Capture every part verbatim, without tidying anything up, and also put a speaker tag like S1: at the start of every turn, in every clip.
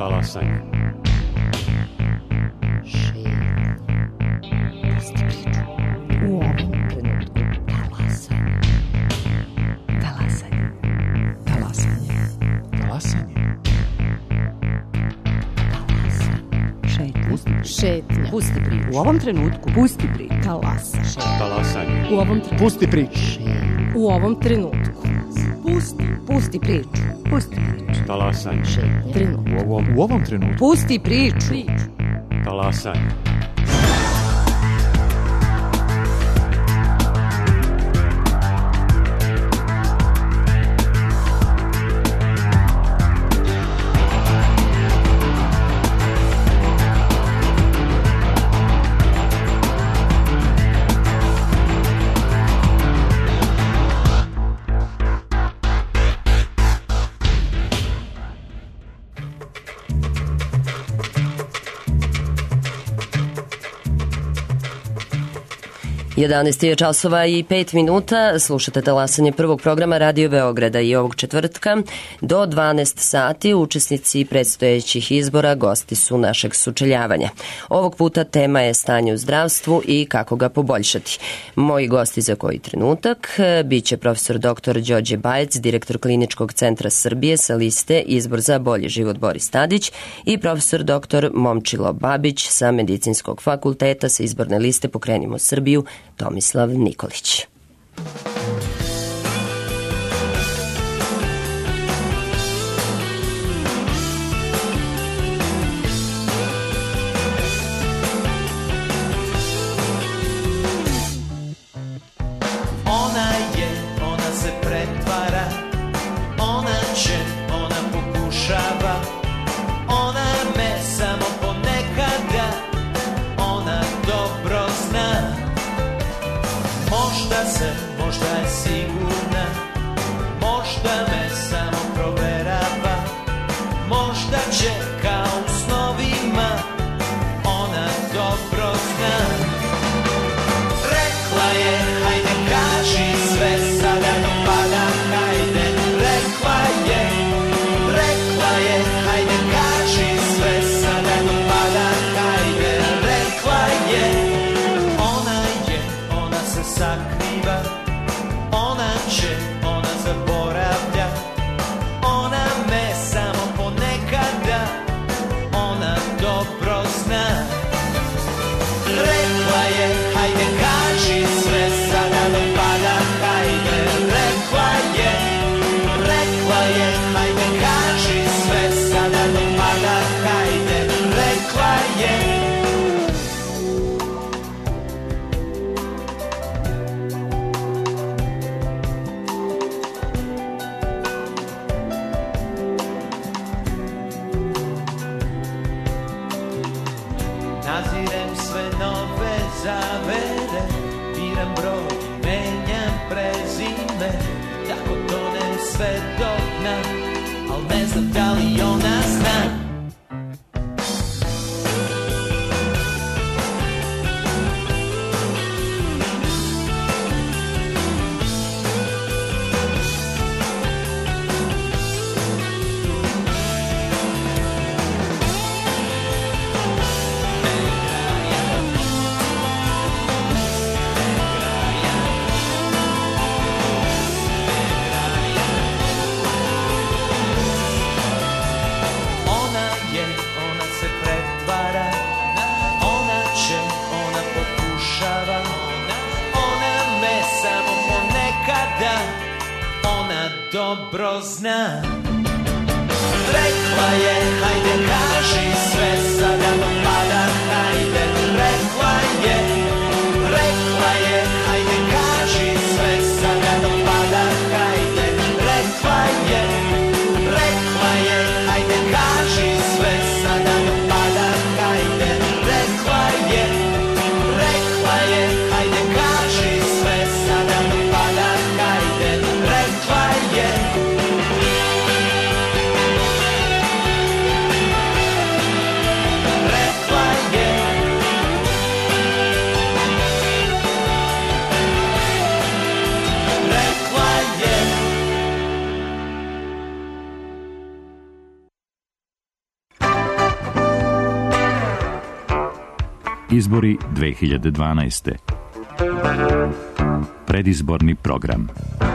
S1: Talasanje.
S2: U ovom trenutku talasanje. Talasanje. Talasanje.
S3: Talasanje.
S2: Šetnja. Šetnja.
S4: Pusti priču.
S2: U ovom trenutku.
S4: Pusti priču.
S2: Talasanje.
S1: Talasanje.
S2: U ovom trenutku.
S3: Pusti priču.
S2: U ovom trenutku. Pusti. Pusti priču.
S4: Pusti priču.
S1: Talasanje.
S2: Trenutku.
S3: U ovom, u ovom trenutku.
S4: Pusti priču.
S1: Talasanje.
S5: jedanaest je časova i pet minuta, slušate talasanje prvog programa Radio Beograda i ovog četvrtka do dvanaest sati učesnici predstojećih izbora gosti su našeg sučeljavanja. Ovog puta tema je stanje u zdravstvu i kako ga poboljšati. Moji gosti za koji trenutak biće profesor doktor Đorđe Bajec, direktor Kliničkog centra Srbije sa liste Izbor za bolji život Boris Tadić i profesor doktor Momčilo Babić sa Medicinskog fakulteta sa izborne liste Pokrenimo Srbiju Tomislav Nikolić.
S6: Ona je, ona se pretvara, ona će, ona pokušava, ona me samo ponekada, ona dobro zna. Možda se, možda je sigurna, možda me samo proverava, možda će kao u snovima, ona dobro zna. Rekla je, hajde kaži sve, sada dopada, hajde. Rekla je, rekla je, hajde kaži sve, sada dopada, hajde. Rekla je, sakriva, ona će, ona zaboravlja, ona me samo ponekada, ona dobro zna. Rekla je, hajde kaži sve, sada dopada, hajde. Rekla je, rekla je, hajde kaži sve, sada dopada, hajde. Rekla je, nazirem sve nove zavere, biram broj, menjam prezime, tako tonem sve do dna, al ne znam da li ona zna. Dobro zna. Rekla je, hajde kaži sve, sada dopada, hajde. Rekla je, rekla je, hajde kaži sve, sada dopada, hajde. Rekla je, rekla je, hajde kaži sve, sada dopada, hajde. Rekla je, rekla je, hajde kaži sve, sada dopada, hajde. Rekla je, rekla
S7: Izbori dve hiljade dvanaeste. Predizborni program.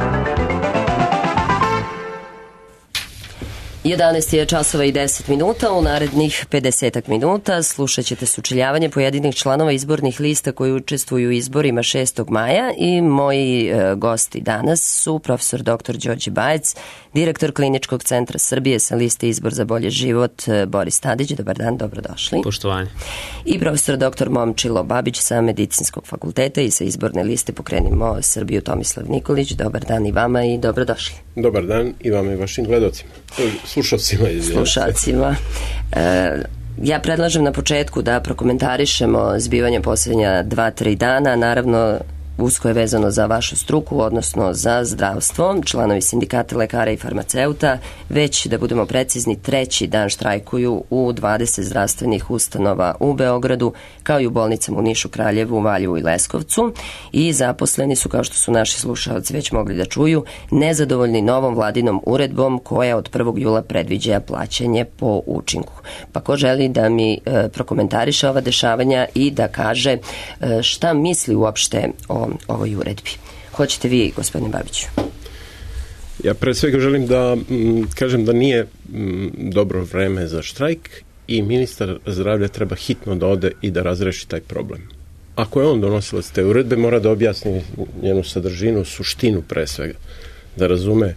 S5: jedanaest je časova i deset minuta, u narednih pedeset minuta slušat ćete sučeljavanje pojedinih članova izbornih lista koji učestvuju u izborima šestog maja i moji e, gosti danas su profesor doktor Đorđe Bajec, direktor Kliničkog centra Srbije sa liste Izbor za bolji život e, Boris Tadić. Dobar dan, dobrodošli.
S8: Poštovanje.
S5: I profesor doktor Momčilo Babić sa Medicinskog fakulteta i sa izborne liste Pokrenimo Srbiju Tomislav Nikolić. Dobar dan i vama i dobrodošli.
S9: Dobar dan i vama i vašim gledocima. Slušalcima.
S5: Slušalcima. E, ja predlažem na početku da prokomentarišemo zbivanje posljednja dva, tri dana, naravno usko je vezano za vašu struku, odnosno za zdravstvo. Članovi sindikata lekara i farmaceuta već, da budemo precizni, treći dan štrajkuju u dvadeset zdravstvenih ustanova u Beogradu, kao i u bolnicama u Nišu, Kraljevu, Valjevu i Leskovcu, i zaposleni su, kao što su naši slušalci već mogli da čuju, nezadovoljni novom vladinom uredbom koja od prvog jula predviđa plaćanje po učinku. Pa ko želi da mi e, prokomentariše ova dešavanja i da kaže e, šta misli uopšte o ovoj uredbi. Hoćete vi, gospodine Babiću?
S9: Ja pre svega želim da m, kažem da nije m, dobro vreme za štrajk i ministar zdravlja treba hitno da ode i da razreši taj problem. Ako je on donosilac te uredbe, mora da objasni njenu sadržinu, suštinu pre svega, da razume e,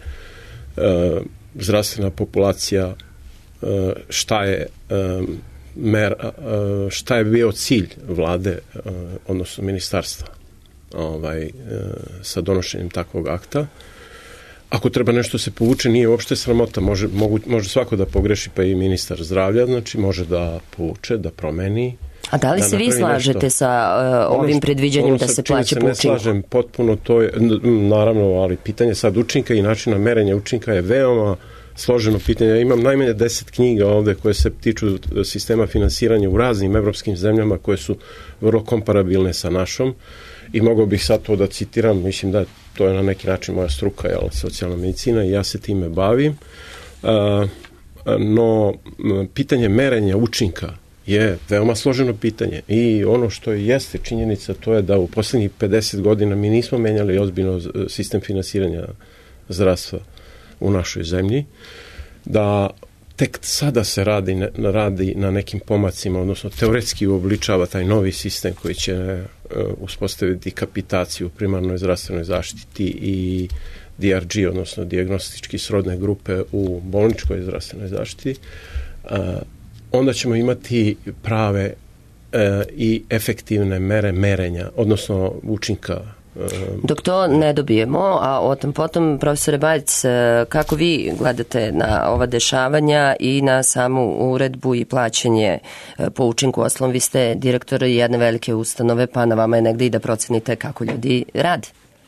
S9: zdravstvena populacija, e, šta je e, mer, e, šta je bio cilj vlade, e, odnosno ministarstva. Ovaj, e, sa donošenjem takvog akta. Ako treba nešto se povuče, nije uopšte sramota. Može, mogu, može svako da pogreši, pa i ministar zdravlja, znači može da povuče, da promeni.
S5: A da li da se vi slažete nešto sa uh, ovim predviđanjem da se plaća po učinku?
S9: Ne slažem potpuno, to je, naravno, ali pitanje sad učinka i načina merenja učinka je veoma složeno pitanje. Ja imam najmanje deset knjiga ovde koje se tiču sistema finansiranja u raznim evropskim zemljama koje su vrlo komparabilne sa našom. I mogao bih sad to da citiram, mislim da to je na neki način moja struka, jel, socijalna medicina, i ja se time bavim. Uh, no, pitanje merenja učinka je veoma složeno pitanje i ono što je jeste činjenica, to je da u poslednjih pedeset godina mi nismo menjali ozbiljno sistem finansiranja zdravstva u našoj zemlji, da tek sada se radi, radi na nekim pomacima, odnosno teoretski uobličava taj novi sistem koji će uh, uspostaviti kapitaciju u primarnoj zdravstvenoj zaštiti i D R G, odnosno dijagnostički srodne grupe u bolničkoj zdravstvenoj zaštiti. Uh, onda ćemo imati prave uh, i efektivne mere merenja, odnosno učinka.
S5: Dok to ne dobijemo, a o tom potom, profesore Bajec, kako vi gledate na ova dešavanja i na samu uredbu i plaćanje po učinku? Oslom, vi ste direktor jedne velike ustanove, pa na vama je negde i da procenite kako ljudi rade.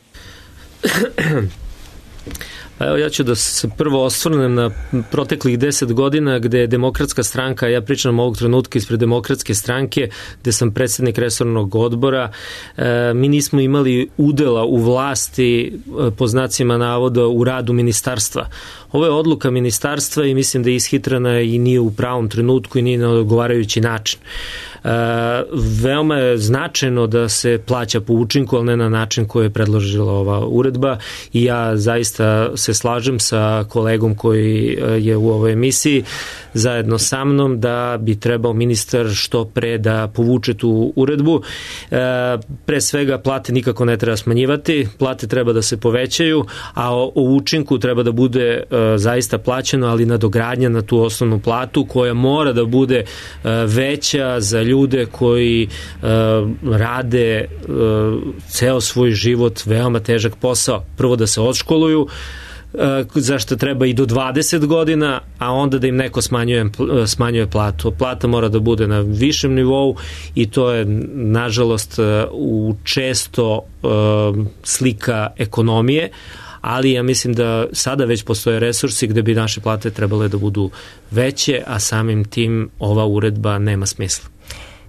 S8: Evo, ja ću da se prvo osvrnem na proteklih deset godina gde je Demokratska stranka, ja pričam ovog trenutka ispred Demokratske stranke, gde sam predsjednik resornog odbora, e, mi nismo imali udela u vlasti, e, po znacima navoda, u radu ministarstva. Ovo je odluka ministarstva i mislim da je ishitrana i nije u pravom trenutku i nije na odgovarajući način. E, veoma je značajno da se plaća po učinku, ali ne na način koji je predložila ova uredba, i ja zaista se slažem sa kolegom koji je u ovoj emisiji zajedno sa mnom da bi trebao ministar što pre da povuče tu uredbu. E, pre svega plate nikako ne treba smanjivati, plate treba da se povećaju, a o, o učinku treba da bude e, zaista plaćeno, ali nadogradnja na tu osnovnu platu koja mora da bude e, veća za ljude koji e, rade e, ceo svoj život, veoma težak posao. Prvo da se odškoluju, zašto treba i do dvadeset godina, a onda da im neko smanjuje, smanjuje platu. Plata mora da bude na višem nivou i to je, nažalost, u često slika ekonomije, ali ja mislim da sada već postoje resursi gde bi naše plate trebale da budu veće, a samim tim ova uredba nema smisla.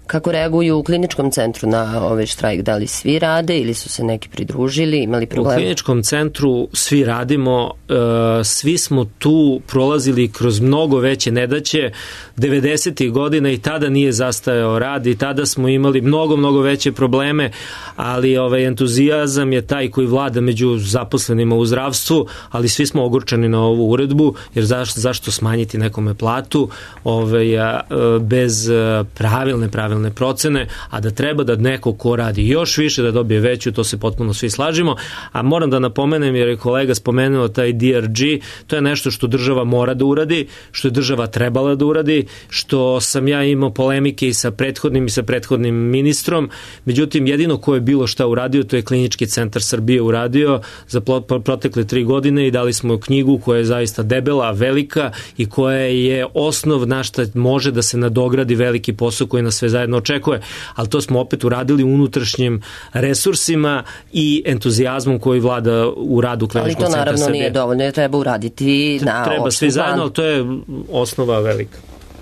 S5: Kako reaguju u kliničkom centru na ovaj štrajk? Da li svi rade ili su se neki pridružili, imali problema?
S8: U kliničkom centru svi radimo, svi smo tu prolazili kroz mnogo veće nedaće devedesetih godina i tada nije zastajao rad i tada smo imali mnogo, mnogo veće probleme, ali ovaj entuzijazam je taj koji vlada među zaposlenima u zdravstvu, ali svi smo ogorčani na ovu uredbu, jer zašto, zašto smanjiti nekome platu ovaj, bez pravilne, pravilne procene, a da treba da neko ko radi još više da dobije veću, to se potpuno svi slažemo, a moram da napomenem, jer je kolega spomenuo taj D R G, to je nešto što država mora da uradi, što je država trebala da uradi, što sam ja imao polemike i sa prethodnim i sa prethodnim ministrom, međutim jedino ko je bilo šta uradio, to je Klinički centar Srbije uradio za protekle tri godine i dali smo knjigu koja je zaista debela, velika i koja je osnov na šta može da se nadogradi veliki posao koji nas sve zajedno očekuje, ali to smo opet uradili unutrašnjim resursima i entuzijazmom koji vlada u radu Kliničkog centra Srbije.
S5: Ali to naravno nije dovoljno, treba uraditi na
S8: treba svi zajedno, ali to je osnova velika.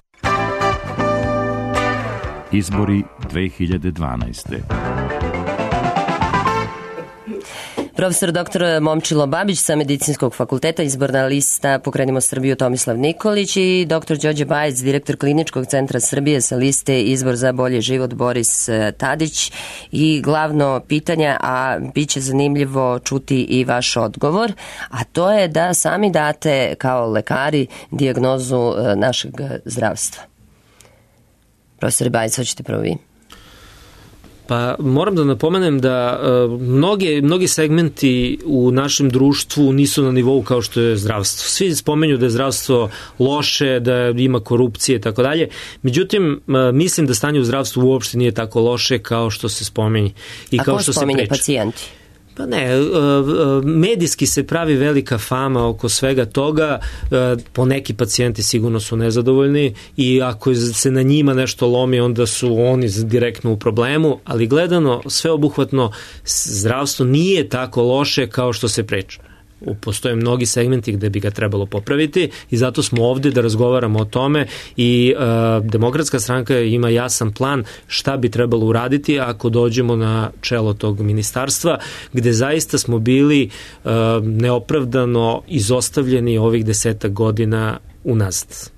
S7: Izbori dve hiljade dvanaeste.
S5: Profesor doktor Momčilo Babić sa Medicinskog fakulteta, izborna lista Pokrenimo Srbiju Tomislav Nikolić i doktor Đorđe Bajec, direktor Kliničkog centra Srbije sa liste Izbor za bolji život Boris Tadić. I glavno pitanje, a bit će zanimljivo čuti i vaš odgovor, a to je da sami date kao lekari dijagnozu našeg zdravstva. Profesor Bajec, hoćete prvo vi?
S8: Pa moram da napomenem da uh, mnoge, mnogi segmenti u našem društvu nisu na nivou kao što je zdravstvo. Svi spomenju da je zdravstvo loše, da ima korupcije i tako dalje. Međutim, uh, mislim da stanje u zdravstvu uopšte nije tako loše kao što se spomenje. I
S5: A
S8: kao
S5: ko
S8: što
S5: spomenje
S8: se priča.
S5: pacijenti?
S8: Pa ne, medijski se pravi velika fama oko svega toga, po neki pacijenti sigurno su nezadovoljni i ako se na njima nešto lomi, onda su oni direktno u problemu, ali gledano sveobuhvatno zdravstvo nije tako loše kao što se priča. Postoje mnogi segmenti gde bi ga trebalo popraviti i zato smo ovde da razgovaramo o tome i uh, Demokratska stranka ima jasan plan šta bi trebalo uraditi ako dođemo na čelo tog ministarstva, gde zaista smo bili uh, neopravdano izostavljeni ovih desetak godina unazad.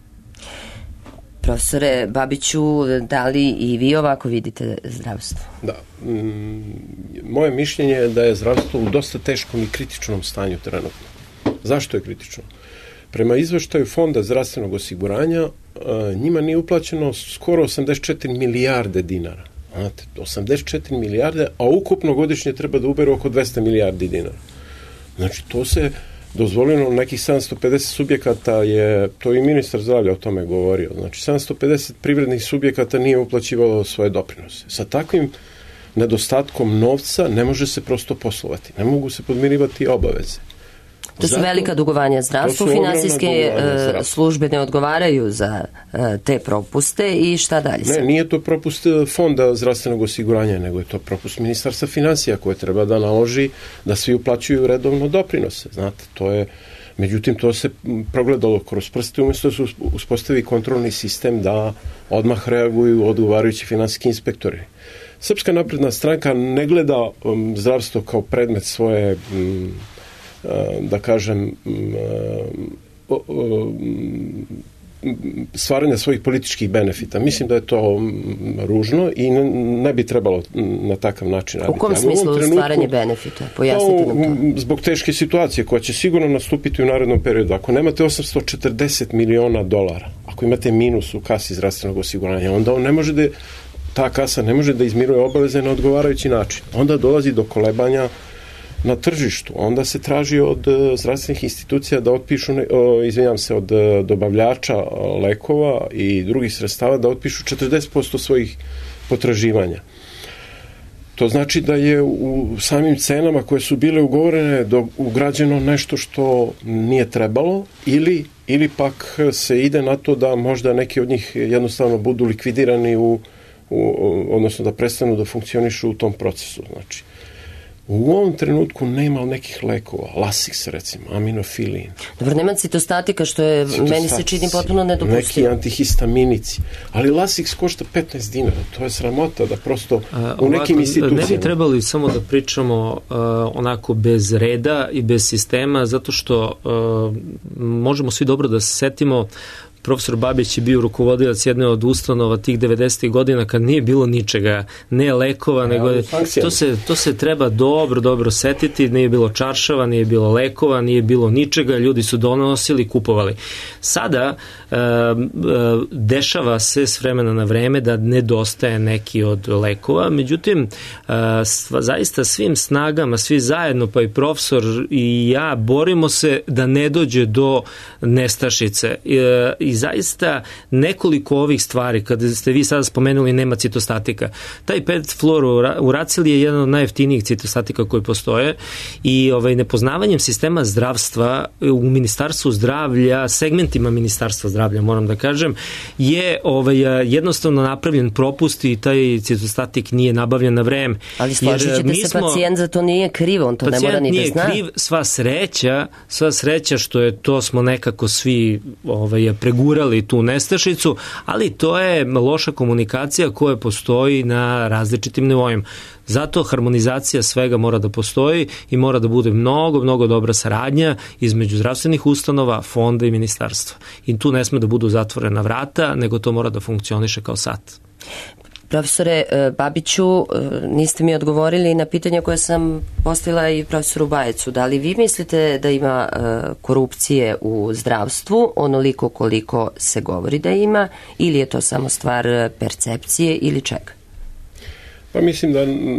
S5: Profesore Babiću, da li i vi ovako vidite zdravstvo?
S9: Da. Mm, moje mišljenje je da je zdravstvo u dosta teškom i kritičnom stanju trenutno. Zašto je kritično? Prema izveštaju Fonda zdravstvenog osiguranja, njima nije uplaćeno skoro osamdeset četiri milijarde dinara. Znate, osamdeset četiri milijarde, a ukupno godišnje treba da uberu oko dvesta milijardi dinara. Znači, to se dozvoljeno nekih sedamsto pedeset subjekata je, to i ministar zdravlja o tome govorio, znači sedamsto pedeset privrednih subjekata nije uplaćivalo svoje doprinose. Sa takvim nedostatkom novca ne može se prosto poslovati, ne mogu se podmirivati obaveze.
S5: To su velika dugovanja zdravstvu, finansijske službe ne odgovaraju za te propuste i šta dalje?
S9: Ne, nije to propust Fonda zdravstvenog osiguranja, nego je to propust Ministarstva financija koje treba da naloži da svi uplaćuju redovno doprinose. Znate, to je, međutim, to se progledalo kroz prste, umjesto da se uspostavi kontrolni sistem da odmah reaguju odgovarajući finansijski inspektori. Srpska napredna stranka ne gleda um, zdravstvo kao predmet svoje um, da kažem stvaranja svojih političkih benefita. Mislim da je to ružno i ne bi trebalo na takav način raditi.
S5: U kom smislu stvaranje benefita? Pojasnite nam to.
S9: Zbog teške situacije koja će sigurno nastupiti u narednom periodu. Ako nemate osamsto četrdeset miliona dolara, ako imate minus u kasi zdravstvenog osiguranja, onda on ne može da, ta kasa ne može da izmiruje obaveze na odgovarajući način. Onda dolazi do kolebanja na tržištu. Onda se traži od zdravstvenih institucija da otpišu, izvinjam se, od dobavljača lekova i drugih sredstava da otpišu četrdeset posto svojih potraživanja. To znači da je u samim cenama koje su bile ugovorene ugrađeno nešto što nije trebalo ili, ili pak se ide na to da možda neki od njih jednostavno budu likvidirani u, u, odnosno da prestanu da funkcionišu u tom procesu. Znači, U ovom trenutku nema nekih lekova, Lasix recimo, aminofilin.
S5: Dobro, nema citostatika, što je, meni se čini potpuno nedopustivo.
S9: Neki antihistaminici, ali Lasix košta petnaest dinara, to je sramota da prosto
S8: A,
S9: u nekim
S8: ovako,
S9: institucijama...
S8: Ne bi trebali samo da pričamo uh, onako bez reda i bez sistema, zato što uh, možemo svi dobro da se setimo. Profesor Babić je bio rukovodilac jedne od ustanova tih devedesetih godina kad nije bilo ničega, ne lekova, nego to se, to se treba dobro, dobro setiti, nije bilo čaršava, nije bilo lekova, nije bilo ničega, ljudi su donosili, kupovali. Sada e, e, dešava se s vremena na vreme da nedostaje neki od lekova, međutim, e, sva, zaista svim snagama, svi zajedno, pa i profesor i ja, borimo se da ne dođe do nestašice. E, I zaista nekoliko ovih stvari, kada ste vi sada spomenuli nema citostatika, taj pet fluorouracil je jedan od najjeftinijih citostatika koji postoje i ovaj, nepoznavanjem sistema zdravstva u Ministarstvu zdravlja, segmentima Ministarstva zdravlja, moram da kažem, je ovaj, jednostavno napravljen propust i taj citostatik nije nabavljen na vreme.
S5: Ali složit ćete se, smo, pacijent za to nije kriv, on to ne mora ni da zna.
S8: Pacijent nije kriv, sva sreća, sva sreća što je to smo nekako svi ovaj, pregurali tu nestašicu, ali to je loša komunikacija koja postoji na različitim nivoima. Zato harmonizacija svega mora da postoji i mora da bude mnogo, mnogo dobra saradnja između zdravstvenih ustanova, fonda i ministarstva. I tu ne sme da budu zatvorena vrata, nego to mora da funkcioniše kao sat.
S5: Profesore Babiću, niste mi odgovorili na pitanja koje sam postavila i profesoru Bajecu. Da li vi mislite da ima korupcije u zdravstvu onoliko koliko se govori da ima, ili je to samo stvar percepcije ili čega?
S9: Pa mislim da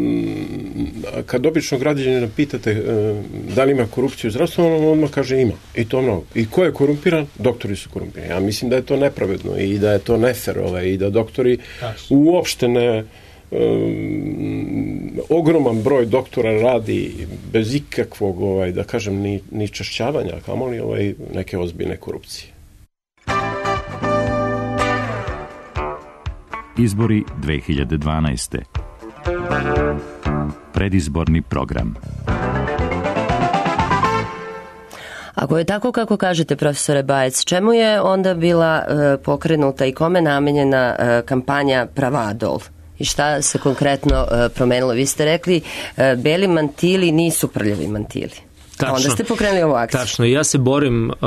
S9: kad obično građanina pitate da li ima korupciju u zdravstvu, on odmah kaže ima. I to mnogo. I ko je korumpiran? Doktori su korumpirani. Ja mislim da je to nepravedno i da je to nefer ovaj, i da doktori uopšte ne um, ogroman broj doktora radi bez ikakvog, ovaj, da kažem, ni, ni čašćavanja, kamoli ovaj, neke ozbiljne korupcije.
S7: Izbori dve hiljade dvanaeste. Predizborni program.
S5: Ako je tako kako kažete, profesore Bajec, čemu je onda bila e, pokrenuta i kome namenjena e, kampanja Pravadol? I šta se konkretno e, promenilo? Vi ste rekli e, beli mantili nisu prljavi mantili. Tačno, onda ste pokrenuli ovu akciju.
S8: Tačno, ja se borim uh,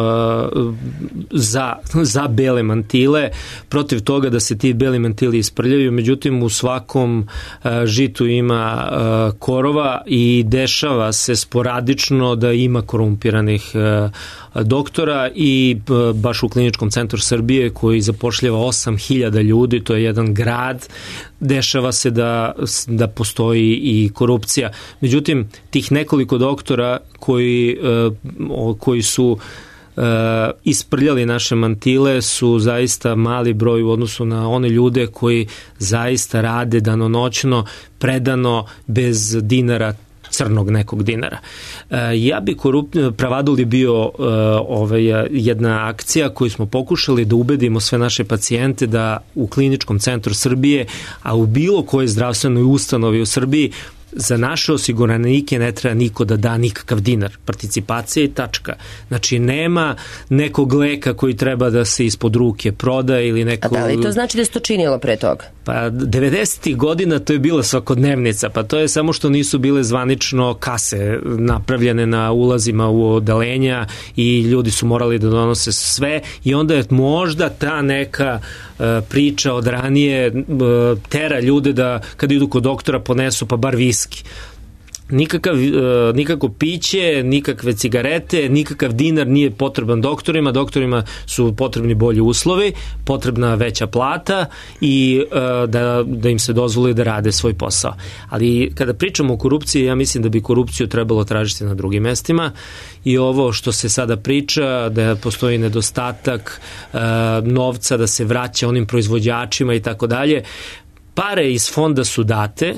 S8: za, za bele mantile, protiv toga da se ti beli mantili isprljaju, međutim u svakom uh, žitu ima uh, korova i dešava se sporadično da ima korumpiranih uh, doktora i uh, baš u Kliničkom centru Srbije koji zapošljava osam hiljada ljudi, to je jedan grad, dešava se da, da postoji i korupcija. Međutim, tih nekoliko doktora koji, uh, koji su uh, isprljali naše mantile su zaista mali broj u odnosu na one ljude koji zaista rade danonoćno, predano, bez dinara, crnog nekog dinara. Ja bi korup... Pravadol je bio uh, ovaj, jedna akcija koju smo pokušali da ubedimo sve naše pacijente da u Kliničkom centru Srbije, a u bilo kojoj zdravstvenoj ustanovi u Srbiji, za naše osiguranike ne treba niko da da nikakav dinar. Participacija i tačka. Znači, nema nekog leka koji treba da se ispod ruke proda ili neko...
S5: A da li to znači da se to činilo pre toga?
S8: Pa, devedesetih godina to je bila svakodnevnica, pa to je samo što nisu bile zvanično kase napravljene na ulazima u odelenja i ljudi su morali da donose sve i onda je možda ta neka uh, priča od ranije uh, tera ljude da kad idu kod doktora ponesu pa bar viski. Nikakav, nikako piće, nikakve cigarete, nikakav dinar nije potreban doktorima, doktorima su potrebni bolji uslovi, potrebna veća plata i da, da im se dozvoli da rade svoj posao. Ali kada pričamo o korupciji, ja mislim da bi korupciju trebalo tražiti na drugim mestima i ovo što se sada priča, da postoji nedostatak novca, da se vraća onim proizvođačima i tako dalje, pare iz fonda su date,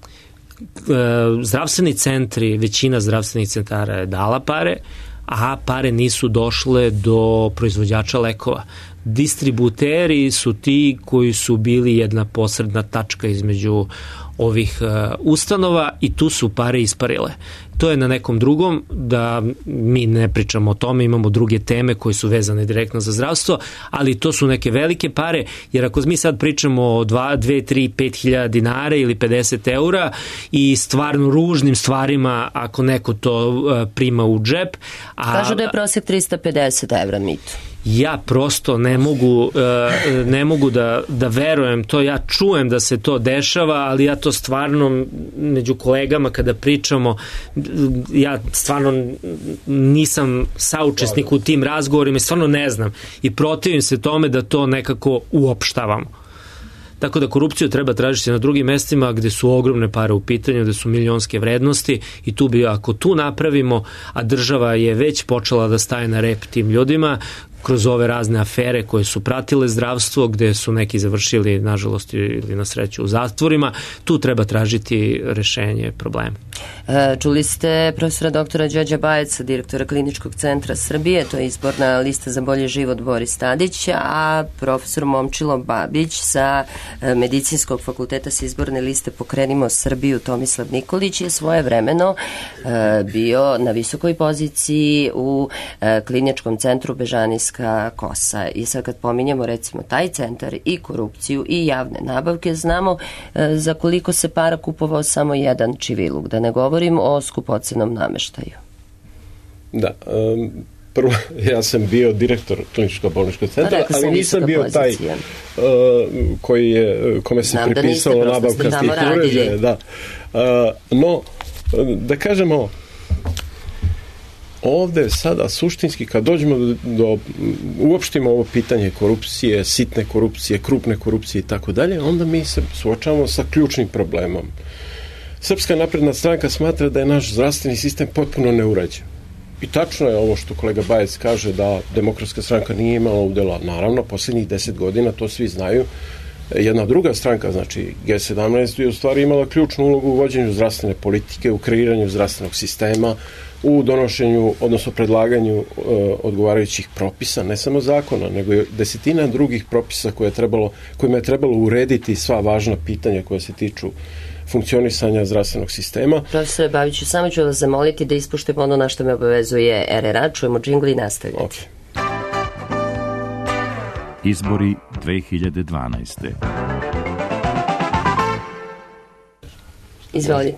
S8: zdravstveni centri, većina zdravstvenih centara je dala pare, a pare nisu došle do proizvođača lekova. Distributeri su ti koji su bili jedna posredna tačka između ovih uh, ustanova i tu su pare isparile. To je na nekom drugom, da mi ne pričamo o tome, imamo druge teme koje su vezane direktno za zdravstvo, ali to su neke velike pare, jer ako mi sad pričamo o dve, tri, pet hiljada dinara ili pedeset eura i stvarno ružnim stvarima ako neko to uh, prima u džep. A,
S5: Kažu da je prosjek trista pedeset evra, Mito.
S8: Ja prosto ne mogu, ne mogu da, da verujem to, ja čujem da se to dešava, ali ja to stvarno među kolegama kada pričamo, ja stvarno nisam saučesnik u tim razgovorima i stvarno ne znam i protivim se tome da to nekako uopštavamo. Tako da korupciju treba tražiti na drugim mestima gde su ogromne pare u pitanju, gde su milionske vrednosti i tu bi, ako tu napravimo, a država je već počela da staje na rep tim ljudima, kroz ove razne afere koje su pratile zdravstvo, gde su neki završili, nažalost ili na sreću, u zatvorima, tu treba tražiti rešenje problema.
S5: Čuli ste profesora doktora Đorđa Bajeca, direktora Kliničkog centra Srbije, to je izborna lista za bolji život Boris Tadić, a profesor Momčilo Babić sa Medicinskog fakulteta sa izborne liste Pokrenimo Srbiju Tomislav Nikolić je svoje vremeno bio na visokoj poziciji u Kliničkom centru Bežanijska kosa. I sad kad pominjemo recimo taj centar i korupciju i javne nabavke, znamo za koliko se para kupovao samo jedan čiviluk, da ne govorim o skupocenom nameštaju.
S9: Da, um, prvo, ja sam bio direktor kliničkog bolničkog centra, ali nisam bio taj uh, koji je, kome se Znam pripisalo da nabavka tih uređaja. Da. Uh, no, da kažemo, ovde sada suštinski kad dođemo do, do uopštimo ovo pitanje korupcije, sitne korupcije, krupne korupcije i tako dalje, onda mi se suočavamo sa ključnim problemom. Srpska napredna stranka smatra da je naš zdravstveni sistem potpuno neuređen. I tačno je ovo što kolega Bajec kaže da Demokratska stranka nije imala udela. Naravno, posljednjih deset godina, to svi znaju, jedna druga stranka, znači G sedamnaest, je u stvari imala ključnu ulogu u vođenju zdravstvene politike, u kreiranju zdravstvenog sistema, u donošenju, odnosno predlaganju e, odgovarajućih propisa, ne samo zakona, nego je desetina drugih propisa koje je trebalo, kojima je trebalo urediti sva važna pitanja koja se tiču funkcionisanja zdravstvenog sistema.
S5: Profesore Babiću, samo ću vas zamoliti da ispuštimo ono na što me obavezuje R R A. Čujemo džingli i nastavljati.
S9: Okay.
S7: Izbori dve hiljade dvanaeste.
S5: Izvolite.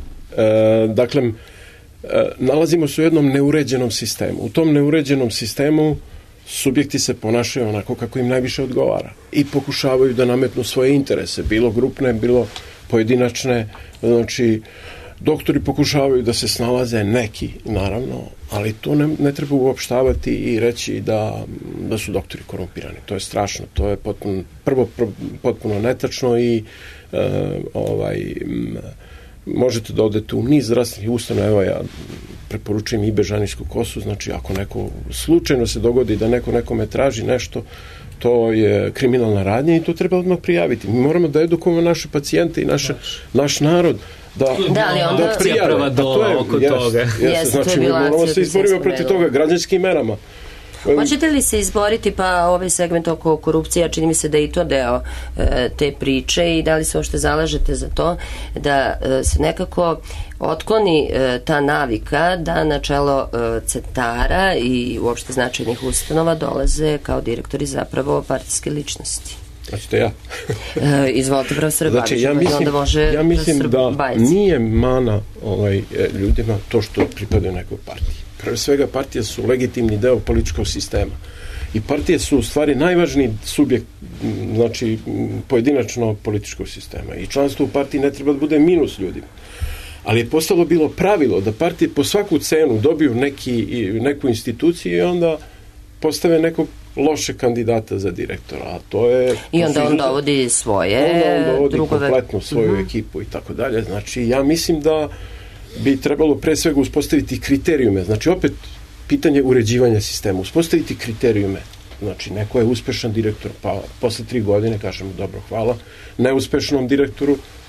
S9: E, dakle, e, nalazimo se u jednom neuređenom sistemu. U tom neuređenom sistemu subjekti se ponašaju onako kako im najviše odgovara i pokušavaju da nametnu svoje interese, bilo grupne, bilo pojedinačne, znači doktori pokušavaju da se snalaze, neki naravno, ali to ne, ne treba uopštavati i reći da, da su doktori korumpirani. To je strašno, to je potpuno, prvo potpuno netačno i e, ovaj, m, možete da odete u niz zdravstvenih ustanova, evo ja preporučujem i Bežanijsku kosu, znači ako neko slučajno se dogodi da neko nekome traži nešto, to je kriminalna radnja i to treba odmah prijaviti. Mi moramo da edukujemo naše pacijente i naše, naš narod da,
S5: da, ali onda
S9: da prijave.
S8: Da, to je oko jest, toga.
S9: Jest, jest, znači, mi moramo se izboriti protiv toga građanskim merama.
S5: Hoćete li se izboriti, pa ovaj segment oko korupcije, čini mi se da je i to deo e, te priče, i da li se uopšte zalažete za to da e, se nekako otkloni e, ta navika da na čelo e, centara i uopšte značajnih ustanova dolaze kao direktori zapravo partijske ličnosti?
S9: Znači to ja.
S5: e, izvolite, profesor Babić,
S9: znači, ja mislim,
S5: onda može
S9: ja mislim da
S5: Bajec.
S9: Nije mana ovaj, ljudima to što pripadaju nekoj partiji. Prve svega, partije su legitimni deo političkog sistema. I partije su u stvari najvažniji subjekt, znači pojedinačno političkog sistema. I članstvo u partiji ne treba da bude minus ljudima. Ali je postalo bilo pravilo da partije po svaku cenu dobiju neki, neku instituciju i onda postave nekog loše kandidata za direktora. A to je...
S5: I onda on dovodi svoje
S9: onda on dovodi
S5: drugove.
S9: kompletnu svoju uh-huh. ekipu i tako dalje. Znači, ja mislim da bi trebalo pre svega uspostaviti kriterijume. Znači, opet, pitanje uređivanja sistema. Uspostaviti kriterijume. Znači, neko je uspešan direktor, pa posle tri godine kažemo dobro, hvala. Neuspešnom direktoru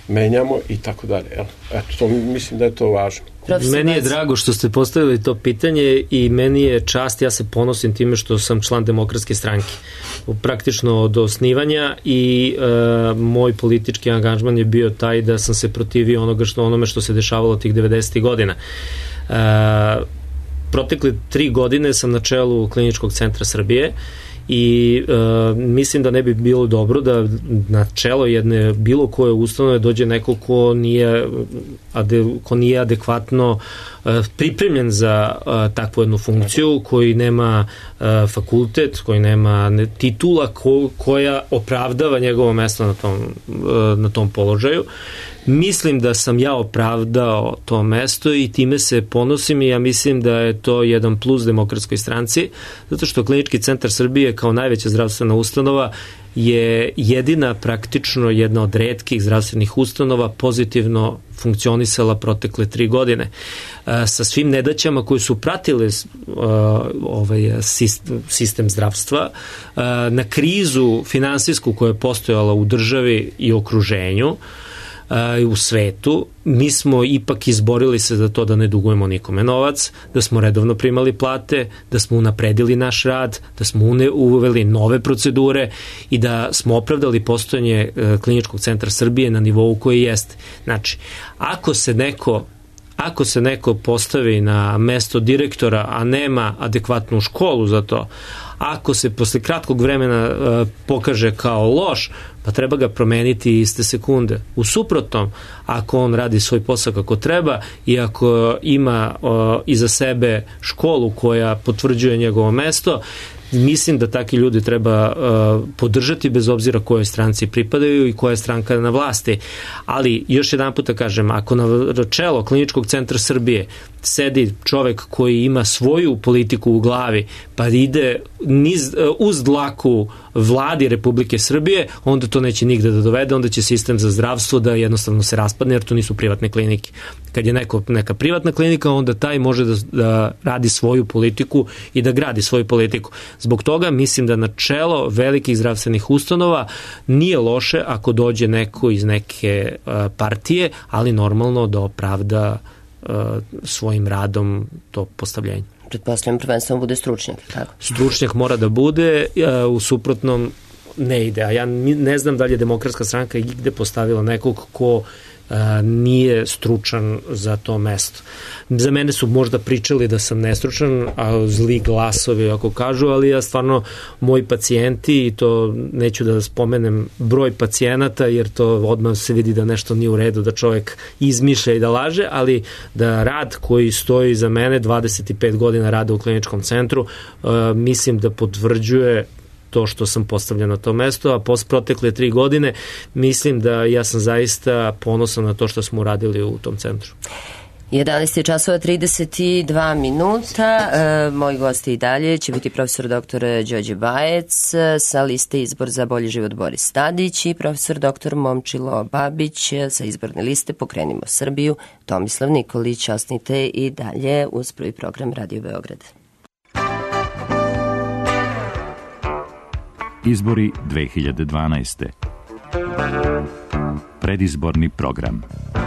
S9: menjamo i tako dalje. Eto, to, mislim da je to važno.
S8: Meni je drago što ste postavili to pitanje i meni je čast, ja se ponosim time što sam član Demokratske stranke. Praktično od osnivanja i e, moj politički angažman je bio taj da sam se protivio onoga što, onome što se dešavalo tih devedesetih godina. E, protekle tri godine sam na čelu Kliničkog centra Srbije i e, mislim da ne bi bilo dobro da na čelo jedne bilo koje ustanove dođe neko ko nije, ade, ko nije adekvatno e, pripremljen za e, takvu jednu funkciju, koji nema e, fakultet, koji nema ne, titula ko, koja opravdava njegovo mesto na tom, e, na tom položaju. Mislim da sam ja opravdao to mesto i time se ponosim i ja mislim da je to jedan plus Demokratskoj stranci, zato što Klinički centar Srbije kao najveća zdravstvena ustanova je jedina, praktično jedna od retkih zdravstvenih ustanova pozitivno funkcionisala protekle tri godine. E, sa svim nedaćama koje su pratile uh, ovaj sistem, sistem zdravstva, uh, na krizu finansijsku koja je postojala u državi i okruženju, Uh, u svetu, mi smo ipak izborili se za to da ne dugujemo nikome novac, da smo redovno primali plate, da smo unapredili naš rad, da smo une, uveli nove procedure i da smo opravdali postojanje uh, Kliničkog centra Srbije na nivou koji jeste. Znači, ako se neko Ako se neko postavi na mesto direktora, a nema adekvatnu školu za to, ako se posle kratkog vremena uh, pokaže kao loš, pa treba ga promeniti iste sekunde. U suprotnom, ako on radi svoj posao kako treba i ako ima uh, iza sebe školu koja potvrđuje njegovo mesto, mislim da takvi ljudi treba uh, podržati bez obzira kojoj stranci pripadaju i koja je stranka na vlasti. Ali, još jedan puta kažem, ako na čelo Kliničkog centra Srbije sedi čovek koji ima svoju politiku u glavi, pa ide niz, uz dlaku vladi Republike Srbije, onda to neće nigde da dovede, onda će sistem za zdravstvo da jednostavno se raspadne, jer to nisu privatne klinike. Kad je neko, neka privatna klinika, onda taj može da, da radi svoju politiku i da gradi svoju politiku. Zbog toga mislim da na čelo velikih zdravstvenih ustanova nije loše ako dođe neko iz neke uh, partije, ali normalno da opravda uh, svojim radom to postavljenje.
S5: Pretpostavljam prvenstveno bude stručnjak, tako?
S8: Stručnjak mora da bude, uh, u suprotnom ne ide. A ja ne znam da li je Demokratska stranka igde postavila nekog ko a, nije stručan za to mesto. Za mene su možda pričali da sam nestručan, a zli glasovi ako kažu, ali ja stvarno, moji pacijenti, i to neću da spomenem broj pacijenata, jer to odmah se vidi da nešto nije u redu, da čovjek izmišlja i da laže, ali da rad koji stoji za mene, dvadeset pet godina rada u kliničkom centru, a, mislim da potvrđuje to što sam postavljen na to mesto, a posle protekle tri godine mislim da ja sam zaista ponosan na to što smo uradili u tom centru.
S5: jedanaest časova trideset dva minuta. E, moji gosti i dalje će biti profesor doktor Đorđe Bajec sa liste Izbor za bolji život Boris Tadić i profesor doktor Momčilo Babić sa izborne liste Pokrenimo Srbiju Tomislav Nikolić. Osnite i dalje uz prvi program Radio Beograd.
S7: Izbori dve hiljade dvanaeste. Predizborni program.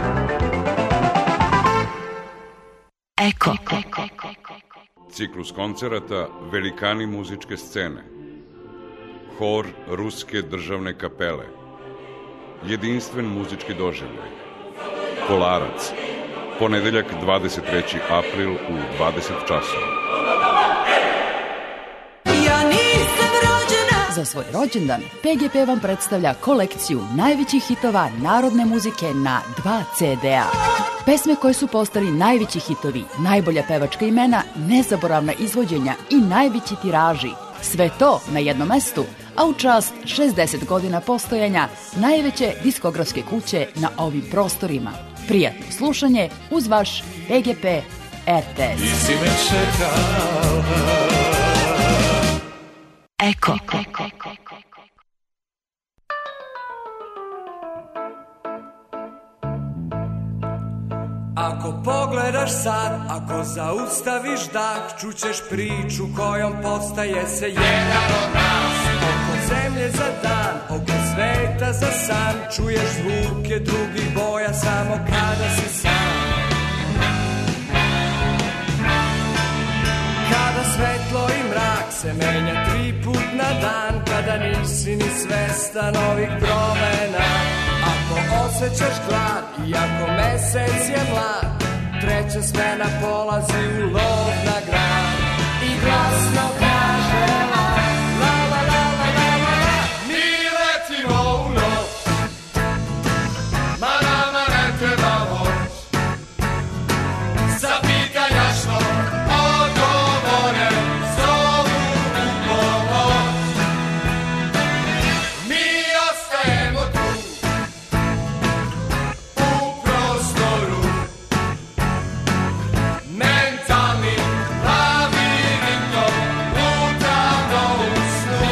S4: Eko.
S10: Ciklus koncerata Velikani muzičke scene. Hor Ruske državne kapele. Jedinstven muzički doživljaj. Kolarac. Ponedeljak dvadeset treći april u dvadeset časova.
S11: Za svoj rođendan P G P vam predstavlja kolekciju najvećih hitova narodne muzike na dva ce de a. Pesme koje su postali najveći hitovi, najbolja pevačka imena, nezaboravna izvođenja i najveći tiraži. Sve to na jednom mestu, a u čast šezdeset godina postojanja najveće diskografske kuće na ovim prostorima. Prijatno slušanje uz vaš P G P R T S.
S4: Eko.
S6: Ako pogledaš sad, ako zaustaviš dah, čućeš priču kojom postaje se jedan od nas. Oko zemlje za dan, oko sveta za san. Čuješ zvuke drugih boja samo kada si sam. Kada svetlo i mrak se menja tri put na dan, kada nisi ni svestan ovih promena. Ako osjećaš glad i ako mesec je mlad, treća smena polazi u lov na grad i glasno kaže la, la, la, la, la, la, la, la. Mi letimo u noć, ma nama ne treba moć, za pitanja što odgovore zovu u pomoć. Mi ostajemo tu u prostoru, mentalnim labirintom lutamo u snu.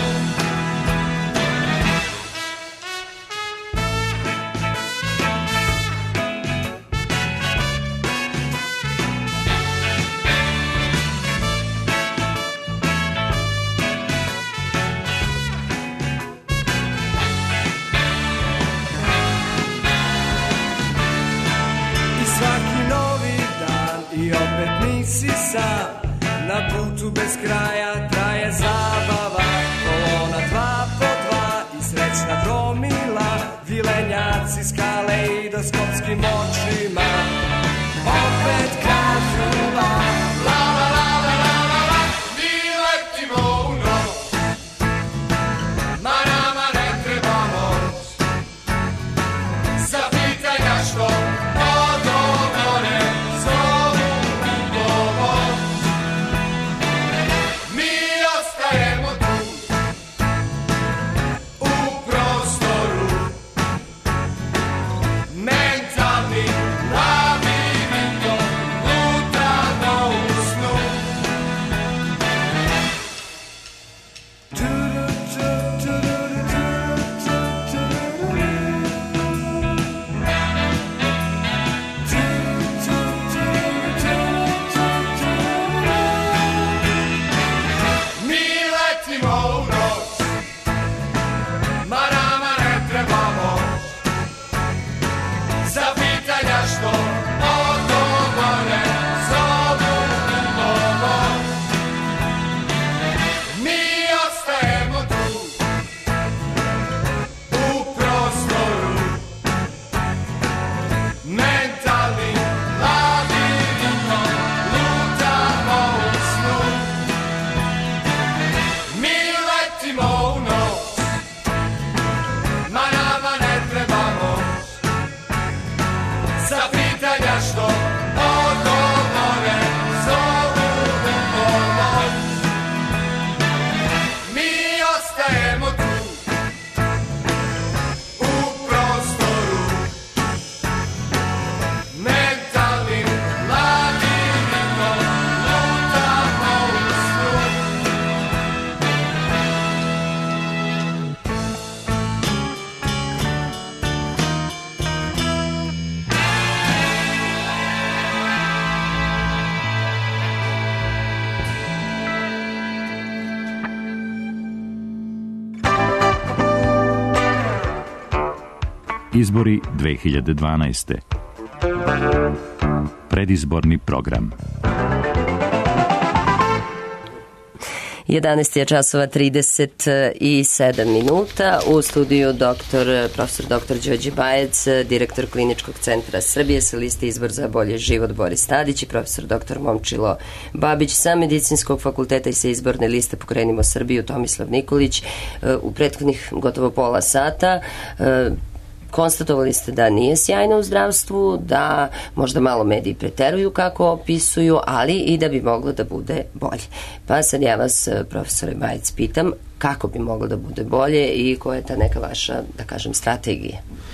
S6: I svaki novi dan i opet nisi sam, na putu bez kraja traje zabava. Kolona dva po dva i srećna gomila, vilenjaci skale i doskopskim očima. Opet kažu la, la, la, la, la, la, la, la. Mi letimo u noć, ma nama ne treba moć, za pitanja što odgovore zovu u pomoć. Mi ostajemo tu u prostoru, mentalnim labirintom lutamo u snu. Mi letimo u noć, ma nama ne treba moć, za pitanja što odgovore zovu u pomoć. Mi ostajemo tu u prostoru, mentalnim labirintom lutamo u snu. Mi letimo u noć, ma nama ne treba moć, za pitanja što odgovore zovu u pomoć. Mi ostajemo tu u prostoru, mentalnim labirintom lutamo u snu.
S7: Izbori dve hiljade dvanaeste. Predizborni program.
S5: jedanaest je časova trideset sedam minuta. U studiju doktor, profesor doktor Đorđe Bajec, direktor Kliničkog centra Srbije sa liste Izbor za bolji život Boris Tadić i profesor doktor Momčilo Babić sa Medicinskog fakulteta i sa izborne liste Pokrenimo Srbiju Tomislav Nikolić. U prethodnih gotovo pola sata konstatovali ste da nije sjajno u zdravstvu, da možda malo mediji preteruju kako opisuju, ali i da bi moglo da bude bolje. Pa sad ja vas, profesore Bajec, pitam kako bi moglo da bude bolje i koja je ta neka vaša, da kažem, strategija?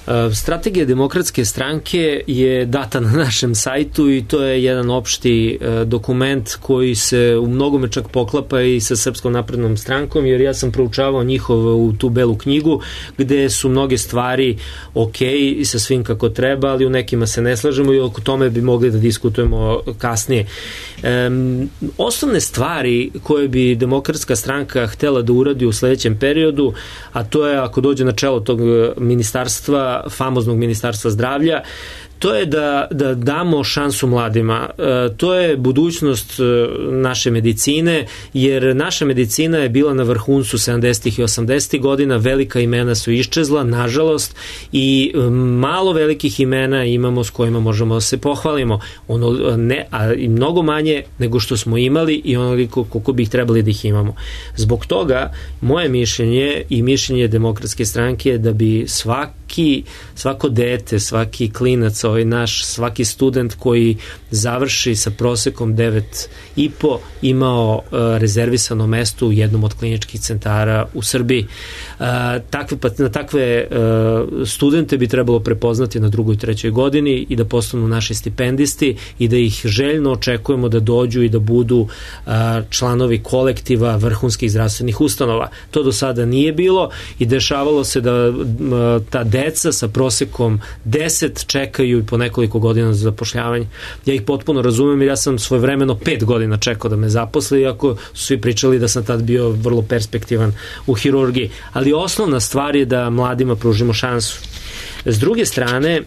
S8: Strategija demokratske stranke je data na našem sajtu i to je jedan opšti dokument koji se u mnogome čak poklapa i sa Srpskom naprednom strankom, jer ja sam proučavao njihovu tu belu knjigu gde su mnoge stvari ok i sa svim kako treba, ali u nekima se ne slažemo i oko tome bi mogli da diskutujemo kasnije. Um, osnovne stvari koje bi demokratska stranka htela da uradi u sledećem periodu, a to je ako dođe na čelo tog ministarstva, famoznog ministarstva zdravlja, to je da, da damo šansu mladima. E, to je budućnost naše medicine, jer naša medicina je bila na vrhuncu sedamdesetih i osamdesetih godina, velika imena su iščezla, nažalost, i malo velikih imena imamo s kojima možemo da se pohvalimo. Ono, ne, a i mnogo manje nego što smo imali i onoliko koliko bi ih trebali da ih imamo. Zbog toga, moje mišljenje i mišljenje demokratske stranke je da bi svaki, svako dete, svaki klinac, ovaj naš, svaki student koji završi sa prosekom devet i po imao uh, rezervisano mesto u jednom od kliničkih centara u Srbiji. Uh, takve, na takve uh, studente bi trebalo prepoznati na drugoj i trećoj godini i da postanu naši stipendisti i da ih željno očekujemo da dođu i da budu uh, članovi kolektiva vrhunskih zdravstvenih ustanova. To do sada nije bilo i dešavalo se da uh, ta deca sa prosekom deset čekaju i po nekoliko godina za zapošljavanje. Ja ih potpuno razumem jer ja sam svojevremeno pet godina čekao da me zaposle, iako su svi pričali da sam tad bio vrlo perspektivan u hirurgiji. Ali osnovna stvar je da mladima pružimo šansu. S druge strane, e,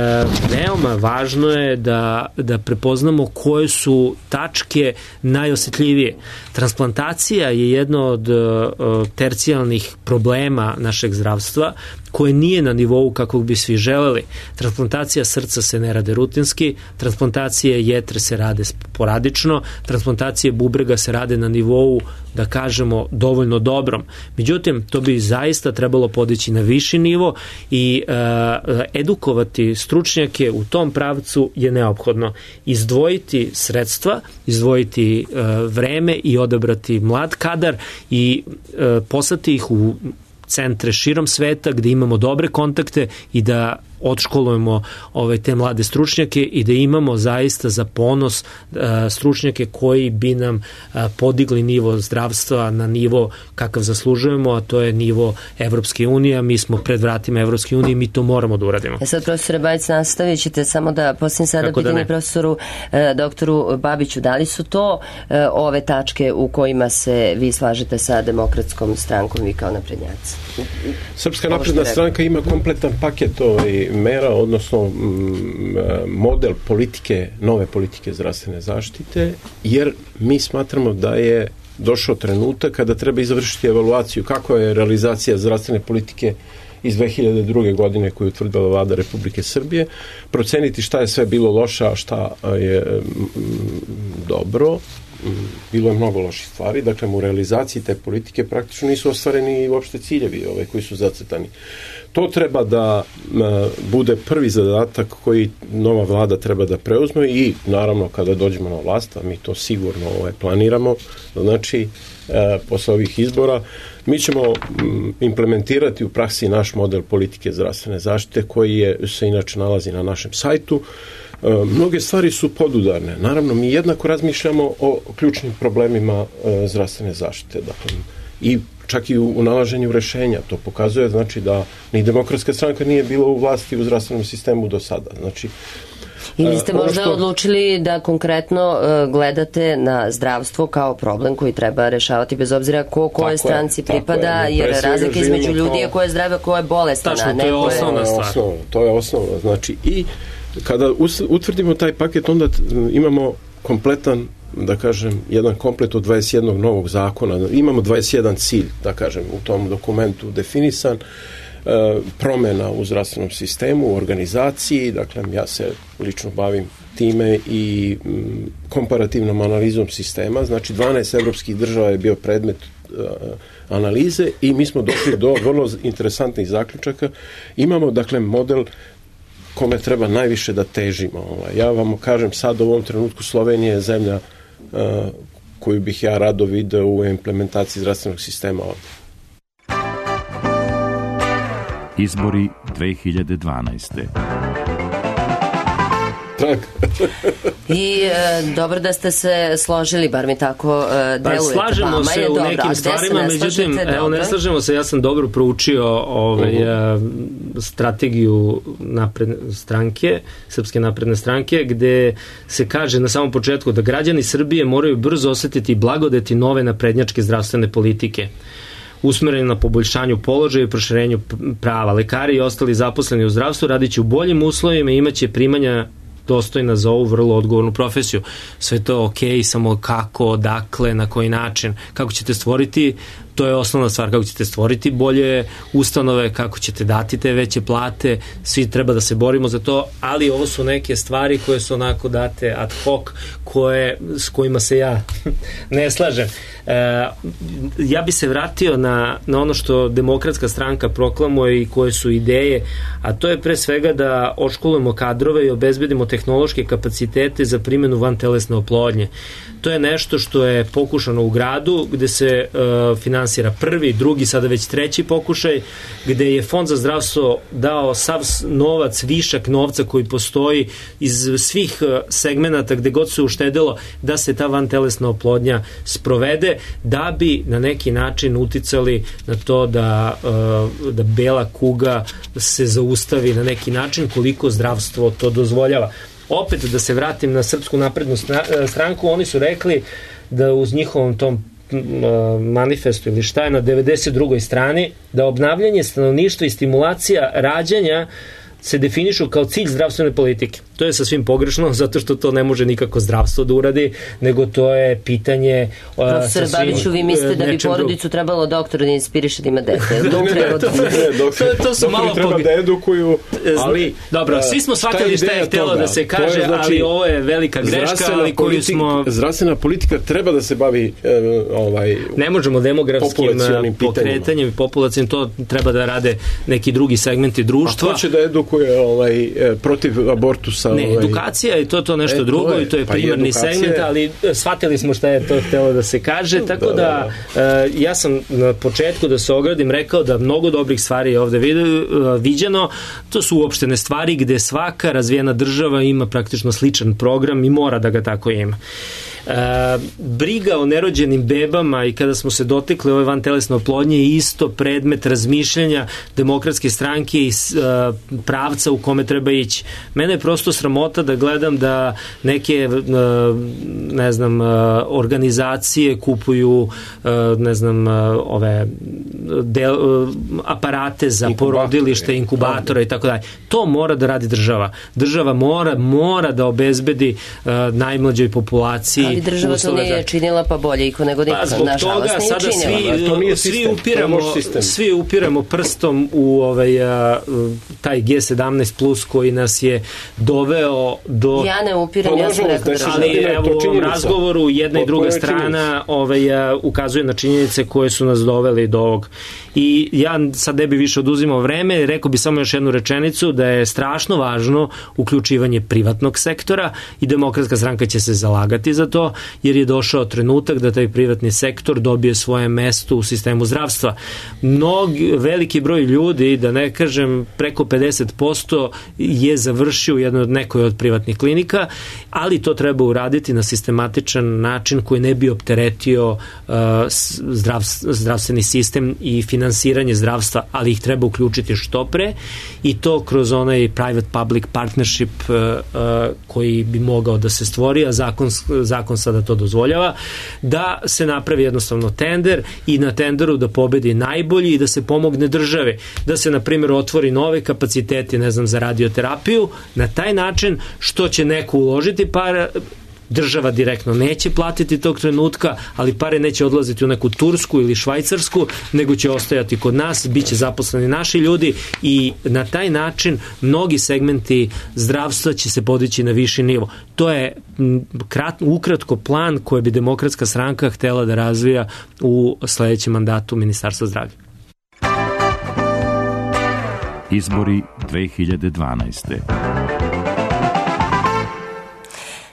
S8: veoma važno je da, da prepoznamo koje su tačke najosjetljivije. Transplantacija je jedno od e, tercijalnih problema našeg zdravstva koje nije na nivou kakvog bi svi želeli. Transplantacija srca se ne rade rutinski, transplantacije jetre se rade sporadično, transplantacije bubrega se rade na nivou, da kažemo, dovoljno dobrom. Međutim, to bi zaista trebalo podići na viši nivo i e, edukovati stručnjake u tom pravcu je neophodno. Izdvojiti sredstva, izdvojiti e, vreme i odabrati mlad kadar i e, poslati ih u centre širom sveta gde imamo dobre kontakte i da odškolujemo ove te mlade stručnjake i da imamo zaista za ponos uh, stručnjake koji bi nam uh, podigli nivo zdravstva na nivo kakav zaslužujemo, a to je nivo Evropske unije. Mi smo pred vratima Evropske unije i mi to moramo da uradimo.
S5: E sad, profesore Bajić, nastavit ćete, samo da posljednim sada
S8: Kako
S5: pitanje
S8: da
S5: profesoru uh, doktoru Babiću, da li su to uh, ove tačke u kojima se vi slažete sa demokratskom strankom, vi kao naprednjaci?
S9: Srpska napredna stranka ima kompletan paket ovaj mera, odnosno model politike, nove politike zdravstvene zaštite, jer mi smatramo da je došao trenutak kada treba izvršiti evaluaciju kako je realizacija zdravstvene politike iz dve hiljade druge. godine koju je utvrdila Vlada Republike Srbije, proceniti šta je sve bilo loše, a šta je dobro. Bilo je mnogo loših stvari, dakle u realizaciji te politike praktično nisu ostvareni uopšte ciljevi ove koji su zacrtani. To treba da bude prvi zadatak koji nova vlada treba da preuzme i naravno kada dođemo na vlast, a mi to sigurno ovaj, planiramo, znači e, posle ovih izbora, mi ćemo m, implementirati u praksi naš model politike zdravstvene zaštite koji je, se inače nalazi na našem sajtu. E, mnoge stvari su podudarne. Naravno, mi jednako razmišljamo o ključnim problemima e, zdravstvene zaštite. Dakle, i čak i u, u nalaženju rešenja. To pokazuje, znači, da ni demokratska stranka nije bila u vlasti u zdravstvenom sistemu do sada. Znači,
S5: ili ste možda što... odlučili da konkretno uh, gledate na zdravstvo kao problem koji treba rešavati bez obzira ko koje stranci pripada, je, jer razlika između ljudi je ko je zdrava, ko je bolestan.
S8: Tačno, to je osnovna stvar.
S9: Osnovno, to je osnovno. Znači, i kada utvrdimo taj paket, onda imamo kompletan, da kažem, jedan komplet od dvadeset jednog novog zakona. Imamo dvadeset jedan cilj, da kažem, u tom dokumentu definisan, e, promena u zdravstvenom sistemu, u organizaciji, dakle, ja se lično bavim time i m, komparativnom analizom sistema, znači dvanaest evropskih država je bio predmet e, analize i mi smo došli do vrlo interesantnih zaključaka. Imamo, dakle, model kome treba najviše da težimo. Ja vam kažem, sad u ovom trenutku Slovenija je zemlja uh, koju bih ja rado video u implementaciji zdravstvenog sistema ovdje.
S7: Izbori dve hiljade dvanaeste.
S9: Tak.
S5: I e, dobro da ste se složili, bar mi tako e, delujete.
S8: Pa slažemo
S5: Vama
S8: se
S5: je
S8: u
S5: dobro,
S8: nekim stvarima, međutim, evo ne slažemo se, ja sam dobro proučio ovaj, uh-huh. strategiju napredne stranke, Srpske napredne stranke, gde se kaže na samom početku da građani Srbije moraju brzo osetiti blagodeti nove naprednjačke zdravstvene politike, usmereni na poboljšanju položaja i proširenju prava. Lekari i ostali zaposleni u zdravstvu radiće u boljim uslovima i imaće primanja dostojna za ovu vrlo odgovornu profesiju. Sve to ok, samo kako, dakle, na koji način, kako ćete stvoriti, to je osnovna stvar, kako ćete stvoriti bolje ustanove, kako ćete dati te veće plate, svi treba da se borimo za to, ali ovo su neke stvari koje su onako date ad hoc, koje, s kojima se ja ne slažem. E, ja bi se vratio na, na ono što Demokratska stranka proklamuje i koje su ideje, a to je pre svega da odškolujemo kadrove i obezbedimo tehnološke kapacitete za primjenu vantelesne oplodnje. To je nešto što je pokušano u gradu, gde se uh, finansira prvi, drugi, sada već treći pokušaj, gde je Fond za zdravstvo dao sav novac, višak novca koji postoji iz svih uh, segmenata gde god se uštedelo da se ta vantelesna oplodnja sprovede, da bi na neki način uticali na to da, uh, da bela kuga se zaustavi na neki način koliko zdravstvo to dozvoljava. Opet da se vratim na Srpsku naprednu stranku, oni su rekli da uz njihovom tom manifestu ili šta je na devedeset drugoj strani, da obnavljanje stanovništva i stimulacija rađanja se definišu kao cilj zdravstvene politike. To je sasvim pogrešno, zato što to ne može nikako zdravstvo da uradi, nego to je pitanje...
S5: Profesor Babiću, vi mislite da bi porodicu trebalo doktor da inspiriše da ima dete?
S8: To su malo...
S9: Treba da edukuju, ali...
S8: Dobro, svi smo shvatili šta je htjelo da se kaže, ali ovo je velika greška, ali koju smo...
S9: Zdravstvena politika treba da se bavi ovaj...
S8: Ne možemo demografskim pokretanjem i populacijom, to treba da rade neki drugi segmenti društva.
S9: A ko će da edukuje ovaj, protiv abortusa?
S8: Ne, edukacija i to to nešto e, drugo to je, i to je pa primarni segment, ali shvatili smo šta je to htjelo da se kaže, tako da, da, da. Uh, ja sam na početku da se ogradim rekao da mnogo dobrih stvari je ovde vid, uh, viđeno, to su uopštene stvari gde svaka razvijena država ima praktično sličan program i mora da ga tako ima. Uh, briga o nerođenim bebama i kada smo se dotekli ove vantelesne oplodnje je isto predmet razmišljanja Demokratske stranke i uh, pravca u kome treba ići. Mene je prosto sramota da gledam da neke uh, ne znam uh, organizacije kupuju uh, ne znam uh, ove del, uh, aparate za Inkubator, porodilište, inkubatore i tako dalje. To mora da radi država. Država mora, mora da obezbedi uh, najmlađoj populaciji.
S5: Ali država to nije činila pa bolje iko nego nikad.
S8: Pa zbog toga sada svi, svi, upiramo, svi upiramo prstom u ovaj, a, taj G sedamnaest plus koji nas je doveo do...
S5: Ja ne upirem, ja sam rekao da...
S8: Ali evo u ovom razgovoru jedna i druga strana ovaj, a, ukazuje na činjenice koje su nas doveli do ovog. I ja sad ne bi više oduzimao vreme, rekao bi samo još jednu rečenicu da je strašno važno uključivanje privatnog sektora i Demokratska stranka će se zalagati za to, jer je došao trenutak da taj privatni sektor dobije svoje mesto u sistemu zdravstva. Mnog, veliki broj ljudi, da ne kažem preko pedeset posto je završio u jednoj od nekoj od privatnih klinika, ali to treba uraditi na sistematičan način koji ne bi opteretio uh, zdrav, zdravstveni sistem i finansiranje zdravstva, ali ih treba uključiti što pre i to kroz onaj private-public partnership uh, uh, koji bi mogao da se stvori, a zakon, zakon sada to dozvoljava, da se napravi jednostavno tender i na tenderu da pobedi najbolji i da se pomogne države, da se na primjer otvori nove kapaciteti, ne znam, za radioterapiju, na taj način što će neko uložiti par, država direktno neće platiti tog trenutka, ali pare neće odlaziti u neku Tursku ili Švajcarsku, nego će ostajati kod nas, bit će zaposleni naši ljudi i na taj način mnogi segmenti zdravstva će se podići na viši nivo. To je krat, ukratko plan koje bi Demokratska stranka htela da razvija u sledećem mandatu Ministarstva zdravlja.
S7: Izbori dve hiljade dvanaeste.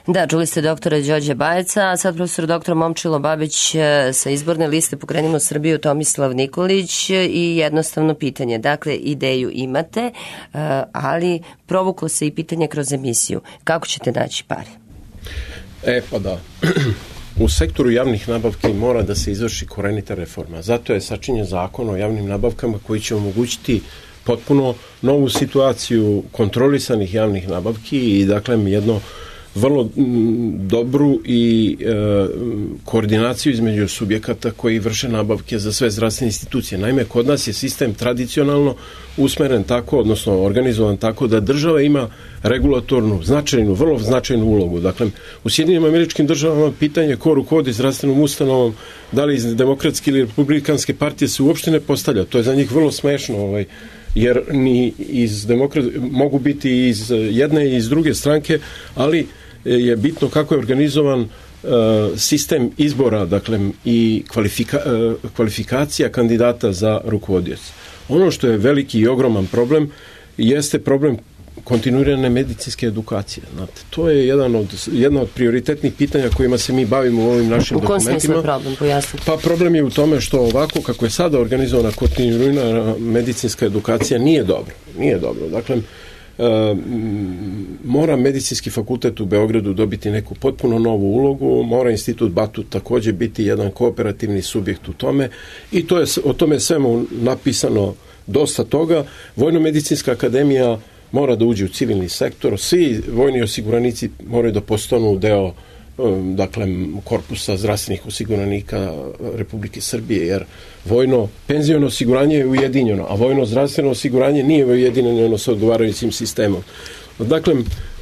S5: Da, čuli ste doktora Đorđa Bajeca, a sad profesor doktor Momčilo Babić sa izborne liste Pokrenimo Srbiju, Tomislav Nikolić, i jednostavno pitanje. Dakle, ideju imate, ali provuklo se i pitanje kroz emisiju. Kako ćete naći pare?
S9: E, pa da. U sektoru javnih nabavki mora da se izvrši korenita reforma. Zato je sačinjen zakon o javnim nabavkama koji će omogućiti potpuno novu situaciju kontrolisanih javnih nabavki i dakle jedno vrlo dobru i e, koordinaciju između subjekata koji vrše nabavke za sve zdravstvene institucije. Naime, kod nas je sistem tradicionalno usmeren tako, odnosno organizovan tako da država ima regulatornu, značajnu, vrlo značajnu ulogu. Dakle, u Sjedinjenim Američkim Državama pitanje ko rukovodi zdravstvenom ustanovom, da li iz demokratske ili republikanske partije, se uopšte ne postavlja. To je za njih vrlo smešno, ovaj, jer ni iz demokrat, mogu biti iz jedne i iz druge stranke, ali je bitno kako je organizovan uh, sistem izbora, dakle, i kvalifika, uh, kvalifikacija kandidata za rukovodioca. Ono što je veliki i ogroman problem jeste problem kontinuirane medicinske edukacije. Znate, to je jedan od, jedna od prioritetnih pitanja kojima se mi bavimo u ovim našim dokumentima. U kom smislu je problem, pojasnite? Pa problem je u tome što ovako kako je sada organizovana kontinuirana medicinska edukacija nije dobro. Nije dobro. Dakle, e, mora medicinski fakultet u Beogradu dobiti neku potpuno novu ulogu, mora Institut Batut također biti jedan kooperativni subjekt u tome i to je, o tome je svemu napisano dosta toga. Vojno-medicinska akademija mora da uđe u civilni sektor, svi vojni osiguranici moraju da postanu deo dakle, korpusa zdravstvenih osiguranika Republike Srbije, jer vojno penziono osiguranje je ujedinjeno, a vojno zdravstveno osiguranje nije ujedinjeno sa odgovarajućim sistemom. Dakle,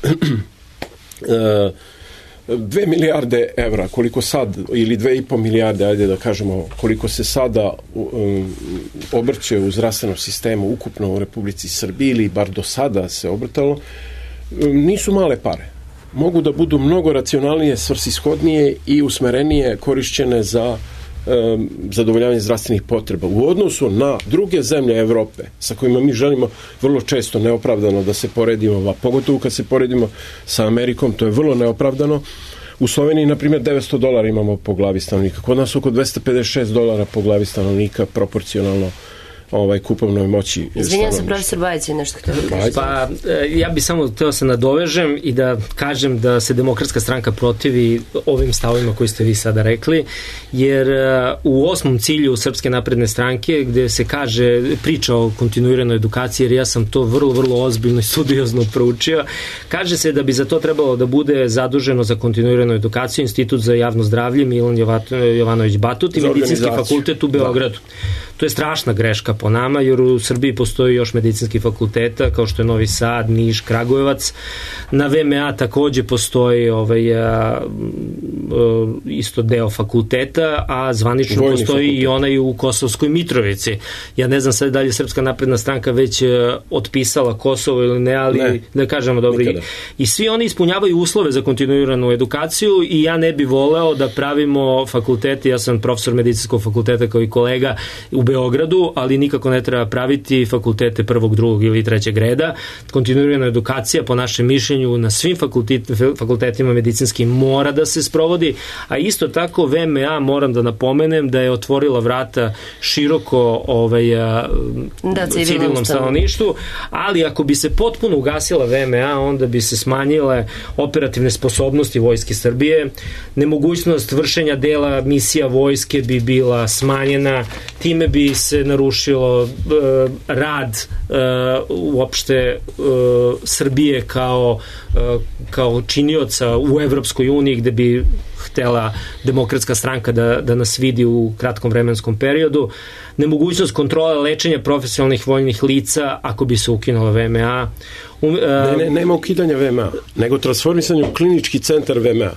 S9: dve milijarde evra, koliko sad, ili dve i po milijarde, ajde da kažemo, koliko se sada um, obrće u zdravstvenom sistemu ukupno u Republici Srbiji, ili bar do sada se obrtalo, um, nisu male pare. Mogu da budu mnogo racionalnije, svrsishodnije i usmerenije korišćene za um, zadovoljavanje zdravstvenih potreba. U odnosu na druge zemlje Evrope, sa kojima mi želimo vrlo često neopravdano da se poredimo, a pogotovo kad se poredimo sa Amerikom, to je vrlo neopravdano. U Sloveniji, na primjer, devetsto dolara imamo po glavi stanovnika. Kod nas oko dvesta pedeset šest dolara po glavi stanovnika, proporcionalno ovaj kupovnoj moći.
S5: Izvinjam se, profesor Bajić je nešto htio da kaže.
S8: Pa ja bih samo htio se nadovežem i da kažem da se Demokratska stranka protivi ovim stavovima koji ste vi sada rekli, jer u osmom cilju Srpske napredne stranke, gde se kaže, priča o kontinuiranoj edukaciji, jer ja sam to vrlo, vrlo ozbiljno i studiozno proučio, kaže se da bi za to trebalo da bude zaduženo za kontinuiranu edukaciju Institut za javno zdravlje Milan Jovanović Batut i Medicinski fakultet u Beogradu. To je strašna greška po nama, jer u Srbiji postoji još medicinski fakulteta, kao što je Novi Sad, Niš, Kragujevac. Na V M A takođe postoji ovaj, a, a, isto deo fakulteta, a zvanično Vojni postoji fakultet. I onaj u Kosovskoj Mitrovici. Ja ne znam sad da li je Srpska napredna stranka već a, otpisala Kosovo ili ne, ali ne, da kažemo dobro. I, I svi oni ispunjavaju uslove za kontinuiranu edukaciju i ja ne bi voleo da pravimo fakulteti, ja sam profesor medicinskog fakulteta kao i kolega u Beogradu, ali nikako ne treba praviti fakultete prvog, drugog ili trećeg reda. Kontinuirana edukacija, po našem mišljenju, na svim fakultetima medicinskim mora da se sprovodi, a isto tako V M A, moram da napomenem, da je otvorila vrata široko ovaj, da, civilnom stanovništvu, ali ako bi se potpuno ugasila V M A, onda bi se smanjile operativne sposobnosti Vojske Srbije, nemogućnost vršenja dela misija vojske bi bila smanjena, time bi se narušilo uh, rad uh, uopšte uh, Srbije kao, uh, kao činioca u Evropskoj uniji, gde bi htela Demokratska stranka da, da nas vidi u kratkom vremenskom periodu. Nemogućnost kontrole lečenja profesionalnih vojnih lica ako bi se ukinula V M A. Um, uh,
S9: ne, ne, nema ukidanja V M A, nego transformisanje u klinički centar V M A.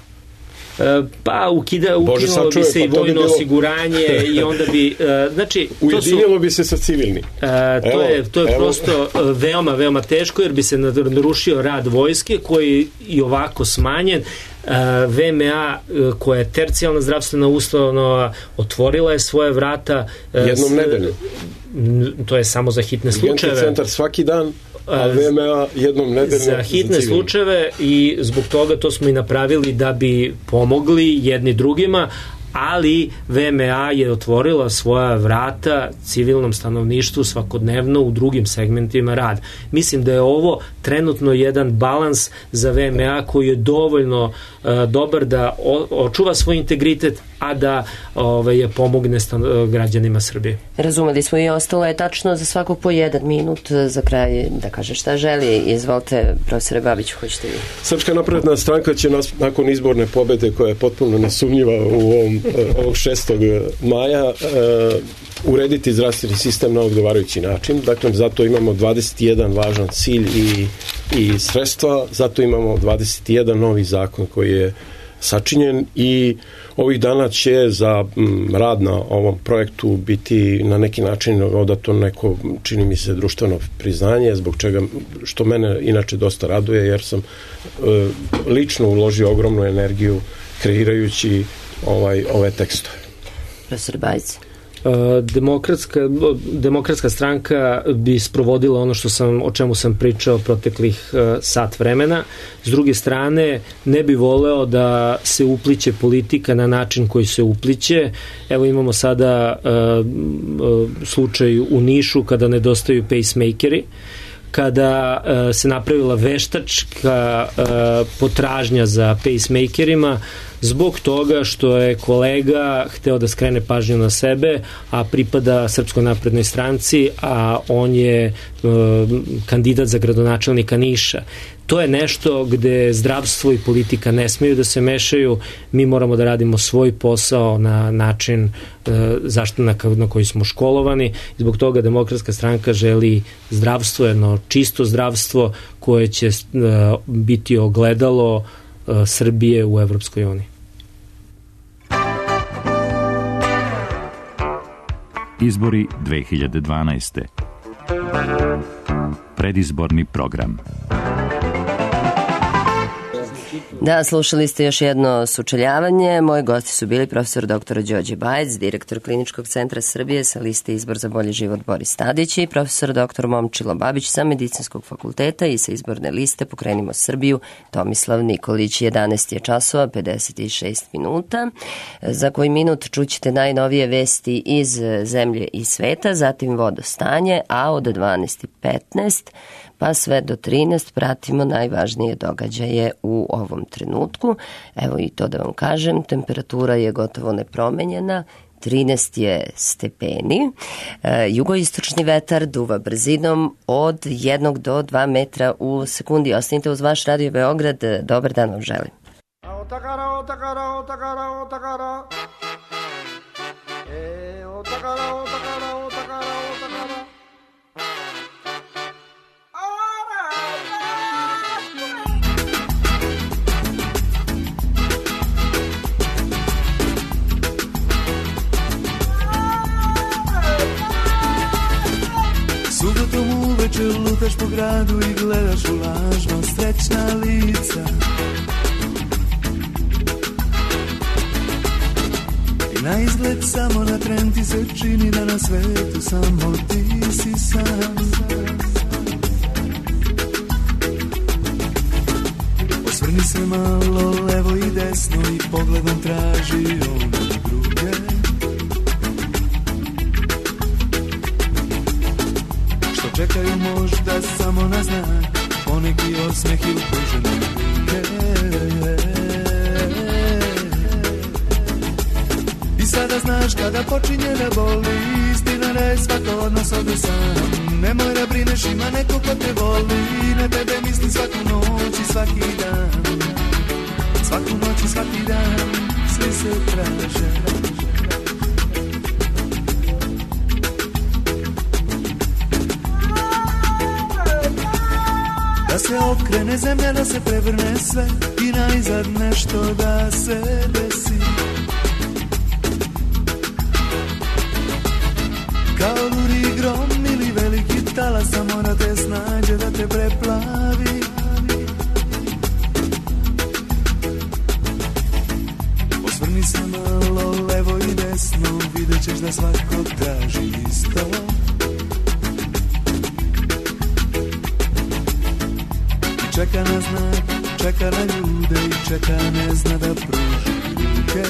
S8: Pa ukida, ukinulo bi se pa i vojno bi bilo... osiguranje i onda bi uh, znači,
S9: ujedinilo su, bi se sa civilnim.
S8: Uh, to evo, je, to je evo. prosto uh, veoma, veoma teško, jer bi se narušio rad vojske koji i ovako smanjen. Uh, V M A uh, koja je tercijalna zdravstvena ustanova otvorila je svoje vrata
S9: uh, jednom nedeljno.
S8: to je samo za hitne slučajeve.
S9: Urgentni centar svaki dan, a V M A jednom nedeljno
S8: za hitne
S9: za
S8: slučajeve i zbog toga to smo i napravili da bi pomogli jedni drugima, ali V M A je otvorila svoja vrata civilnom stanovništvu svakodnevno u drugim segmentima rada. Mislim da je ovo trenutno jedan balans za V M A koji je dovoljno uh, dobar da o, očuva svoj integritet, a da ovaj, pomogne stan, građanima Srbije.
S5: Razumeli smo i ostalo je tačno za svakog po jedan minut za kraj da kaže šta želi. Izvolite, profesore Babiću, hoćete vi?
S9: Srpska napredna stranka će nas, nakon izborne pobede koja je potpuno nesumnjiva u ovom, ovog šestog maja uh, urediti zdravstveni sistem na odgovarajući način. Dakle, zato imamo dvadeset jedan važan cilj i, i sredstva, zato imamo dvadeset jedan novi zakon koji je sačinjen i ovih dana će za m, rad na ovom projektu biti na neki način odato neko, čini mi se, društveno priznanje, zbog čega, što mene inače dosta raduje, jer sam e, lično uložio ogromnu energiju kreirajući ovaj, ove tekstove.
S5: Profesor Bajić.
S8: Demokratska, demokratska stranka bi sprovodila ono što sam, o čemu sam pričao proteklih uh, sat vremena. S druge strane, ne bi voleo da se upliće politika na način koji se upliće. Evo imamo sada uh, uh, slučaj u Nišu kada nedostaju pacemakeri, kada uh, se napravila veštačka uh, potražnja za pacemakerima zbog toga što je kolega hteo da skrene pažnju na sebe, a pripada Srpskoj naprednoj stranci, a on je uh, kandidat za gradonačelnika Niša. To je nešto gde zdravstvo i politika ne smeju da se mešaju. Mi moramo da radimo svoj posao na način uh, zašto na, na koji smo školovani. Zbog toga Demokratska stranka želi zdravstvo, jedno čisto zdravstvo koje će uh, biti ogledalo uh, Srbije u Evropskoj uniji.
S7: Izbori dve hiljade dvanaeste. Predizborni program.
S5: Da, slušali ste još jedno sučeljavanje. Moji gosti su bili profesor doktor Đorđe Bajić, direktor Kliničkog centra Srbije sa liste Izbor za bolji život Boris Tadić, i profesor doktor Momčilo Babić sa Medicinskog fakulteta i sa izborne liste Pokrenimo Srbiju Tomislav Nikolić. jedanaest je časova, pedeset šest minuta. Za koji minut čućete najnovije vesti iz zemlje i sveta, zatim vodostanje, a od dvanaest i petnaest pa sve do trinaest pratimo najvažnije događaje u ovom trenutku. Evo i to da vam kažem, temperatura je gotovo nepromenjena, trinaest je stepeni. E, jugoistočni vetar duva brzinom od jednog do dva metra u sekundi. Ostanite uz vaš Radio Beograd. Dobar dan vam želim. Otakara, otakara, otakara, otakara. E, otakara, otakara, otakara, otakara.
S12: Subotom uveče lutaš po gradu i gledaš u lažno srećna lica. I na izgled samo na tren ti se čini da na svetu samo ti si sam. Osvrni se malo levo i desno i pogledom traži ono druge. Čekaju možda samo na znak, poneki osmeh i ukožene ruke. I sada znaš kada počinje da boli, istina da je svako odnos ovdje sam. Nemoj da brineš, ima neko ko te voli, na tebe misli svaku noć i svaki dan. Svaku noć i svaki dan, svi se traže. Da se okrene zemlja, da se prevrne sve i najzad nešto da se desi. Kao luri grom ili veliki talas, samo da te snađe, da te preplavi. Osvrni se malo levo i desno, vidjet ćeš da svako traži isto. čeka na ljude i čeka, ne zna da pruži ruke.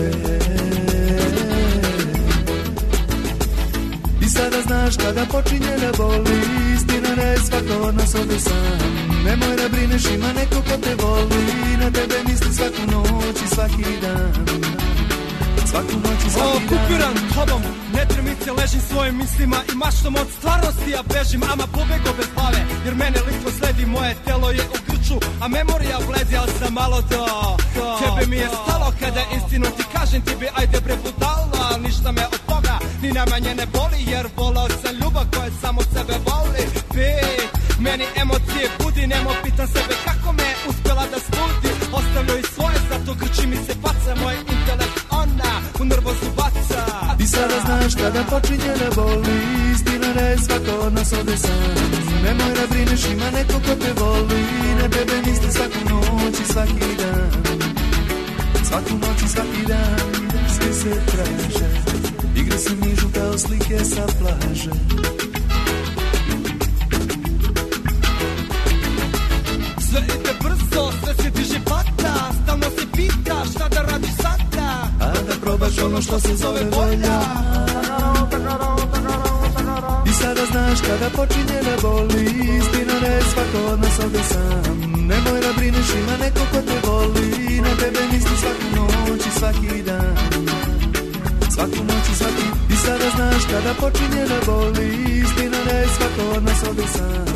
S12: I sada znaš kada počinje da boli, istina da je svako od nas ovdje sam. Nemoj da brineš, ima neko ko te voli, na tebe misli svaku noć i svaki dan. Svaku noć i svaki dan.
S13: Okupiran tobom, netremice ležim svojim mislima i maštom od stvarnosti ja bežim, ama pobego bez glave, jer mene litko sledi, moje telo je u grču, a memorija bledi, ali sam malo do, do tebe mi je stalo kada istinu ti kažem, ti bi ajde bre budala, ali ništa me od toga ni najmanje ne boli, jer volao sam ljubav koja samo sebe voli. Bit, meni emocije budi, nemo pitam sebe kako me uspjela da studi, ostavljaju svoje, zato grči mi se faca, moj intelekt ona u nervozu baca.
S12: I sada znaš kada počinje da boli, istina da je svako od nas ovdje sam. Nemoj da brineš, ima neko ko te voli, na tebe misli svaku noć i svaki dan. Svaku noć i svaki dan, svi se traže, igre se nižu kao slike sa plaže.
S13: Sve ide brzo, sve se diže pata, stalno se pita šta da radiš sada,
S12: a da probaš ono što se zove volja. I sada znaš kada počinje da boli, istina da je svako od nas ovdje sam. Nemoj da brineš, ima neko ko te voli, na tebe misli svaku noć i svaki dan. Svaku noć i svaki. I sada znaš kada počinje da boli, istina da je svako od nas ovdje sam.